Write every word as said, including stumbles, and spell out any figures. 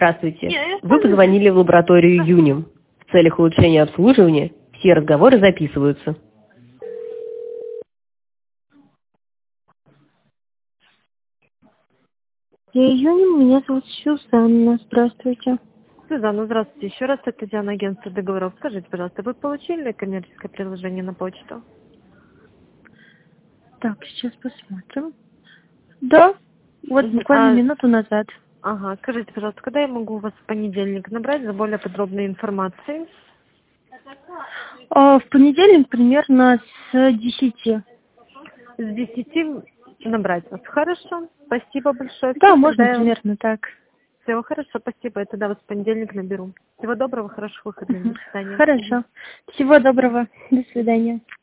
Здравствуйте. Вы позвонили в лабораторию Юним. В целях улучшения обслуживания все разговоры записываются. Юним, меня зовут Сюзанна. Здравствуйте. Сюзанна, здравствуйте. Еще раз, это Диана, агентство договоров. Скажите, пожалуйста, вы получили коммерческое предложение на почту? Так, сейчас посмотрим. Да, вот Мгм. буквально А, минуту назад. ага, скажите, пожалуйста, когда я могу вас в понедельник набрать за более подробной информацией? А, в понедельник примерно с десяти. С десяти набрать вас. Хорошо. Спасибо большое. Да, Все, можно тогда я... примерно так. Все, хорошо, спасибо. Я тогда вас в понедельник наберу. Всего доброго, хороших выходных. До свидания. Хорошо. Всего доброго. До свидания.